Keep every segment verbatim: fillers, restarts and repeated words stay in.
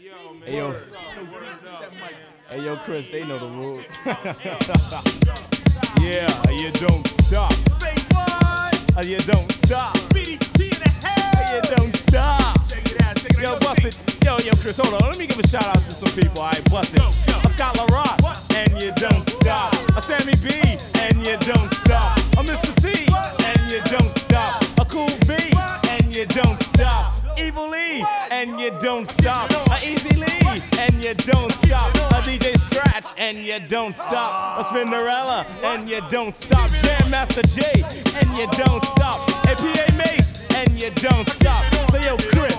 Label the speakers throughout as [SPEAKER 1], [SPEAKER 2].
[SPEAKER 1] Hey yo, hey yo, Chris, they know the rules. Yeah, you don't stop.
[SPEAKER 2] Say what?
[SPEAKER 1] You don't stop.
[SPEAKER 2] B D P in the house.
[SPEAKER 1] You don't stop.
[SPEAKER 2] Check it out, check it
[SPEAKER 1] Yo,
[SPEAKER 2] out.
[SPEAKER 1] bust it. Yo, yo, Chris, hold on. Let me give a shout out to some people. All right, bust it.
[SPEAKER 2] Go, go.
[SPEAKER 1] A Scott LaRock, and you don't stop. A Sammy B, and you don't stop. A Mister C, and you don't stop. A Cool V, and you don't stop. Evil E, and you don't stop. A Easy Lee, and you don't stop. A D J Scratch, and you don't stop. A Spinderella, and you don't stop. Jam Master J, and you don't stop. A P A Mace, and you don't stop. So yo, Chris,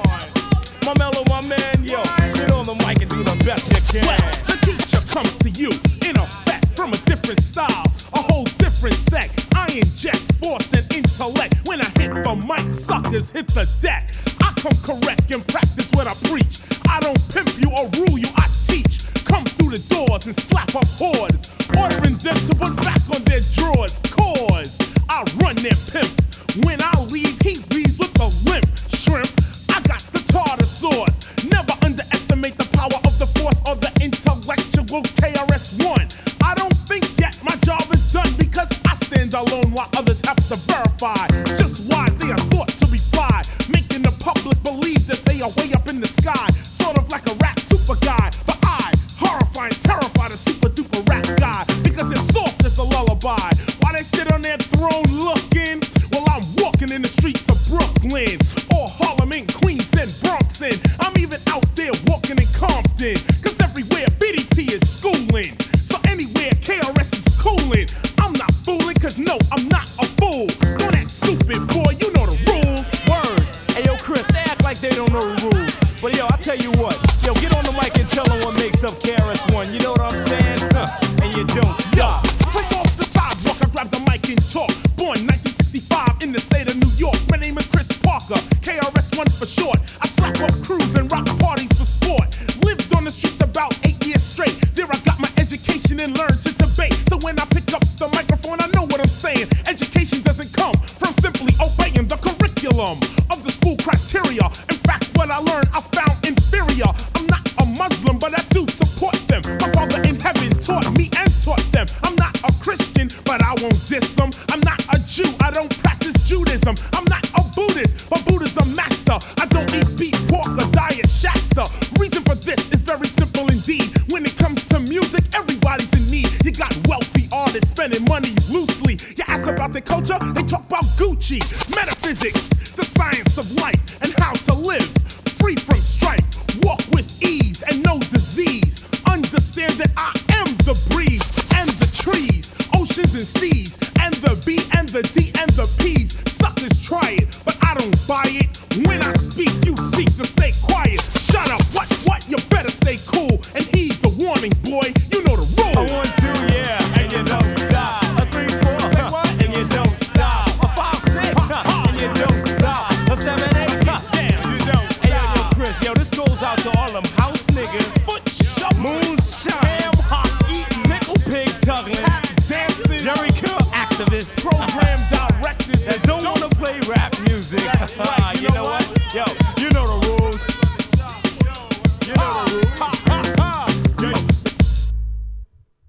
[SPEAKER 1] my mellow, my man, yo, get on the mic and do the best you can.
[SPEAKER 2] Well, the teacher comes to you in effect from a different style, a whole different sect. I inject force and intellect. When I hit the mic, suckers hit the deck. I come correct and practice what I preach. I don't pimp you or rule you, I teach. Come through the doors and slap up whores, ordering them to put back on their drawers. Cause I run their pimp. When I leave, he leaves with a limp. Shrimp, I got the tartar sauce. Never underestimate the power of the force or the intellectual K R S One. I don't think yet my job is done because I stand alone while others have to verify just why they are thought to be fly, making the public believe that they are way up in the sky, sort of like a rap super guy. But I, horrifying, terrified, a super duper rap guy because it's soft as a lullaby. While they sit on their throne looking, well, I'm walking in the streets of Brooklyn or Harlem and Queens and Bronx, and I'm even out there walking in Compton, cause everywhere B D P is schooling. So anywhere K R S is cooling, I'm not fooling, cause no, I'm not a fool. Don't act stupid, boy, you know the rules.
[SPEAKER 1] Word. Hey yo, Chris, they act like they don't know the rules. But yo, I tell you what, yo, get on the mic and tell them what makes up K R S One. You know what I'm saying? Huh. And you don't stop.
[SPEAKER 2] From off the sidewalk, I grab the mic and talk. Born nineteen sixty-five in the state of New York. My name is Chris Parker, K R S One for short. I slap up crews and rock parties for sport. Lived on the streets about eight years straight. There I got my education and learned to debate. So when I pick up the microphone, I know what I'm saying. Education doesn't come from simply obeying the curriculum of the school criteria. In fact, what I learned, I found inferior. I'm not a Muslim, but I do support them. My Father in heaven taught me and taught them. I'm not a Christian, but I won't diss them. I'm not a Jew, I don't practice Judaism. I'm not a Buddhist, but Buddha's a master. I don't eat beef, pork, or diet Shasta. Reason for this is very simple indeed. When it comes to music, everybody's in need. You got wealthy artists spending money loosely. You ask about their culture, they talk about Gucci. Metaphysics, the science of life and how to live free from strife. Walk with ease and no disease. Understand that I am the breeze and the trees, oceans and seas, and the B and the D and the P's. Suckers try it, but I don't buy it. When I speak, you seek to stay quiet. Shut up, what, what? You better stay cool and heed the warning, boy. You know the rules.
[SPEAKER 1] A one, two, yeah, and you don't stop. A three, four, huh, and you don't stop. A five, six, huh, and you don't stop. A seven, eight, huh, damn, you don't stop. Hey yo, yo, Chris, yo, this goes out to all them house niggas.
[SPEAKER 2] Foot shuffle,
[SPEAKER 1] Moonshine,
[SPEAKER 2] ham hock eating,
[SPEAKER 1] pickle pig tugging,
[SPEAKER 2] tap dancing,
[SPEAKER 1] Jerry Curl activists,
[SPEAKER 2] program directors
[SPEAKER 1] that don't wanna play rap music.
[SPEAKER 2] That's right, you
[SPEAKER 1] you
[SPEAKER 2] know
[SPEAKER 1] know
[SPEAKER 2] what?
[SPEAKER 1] what? Yo, you know the rules. You know the rules.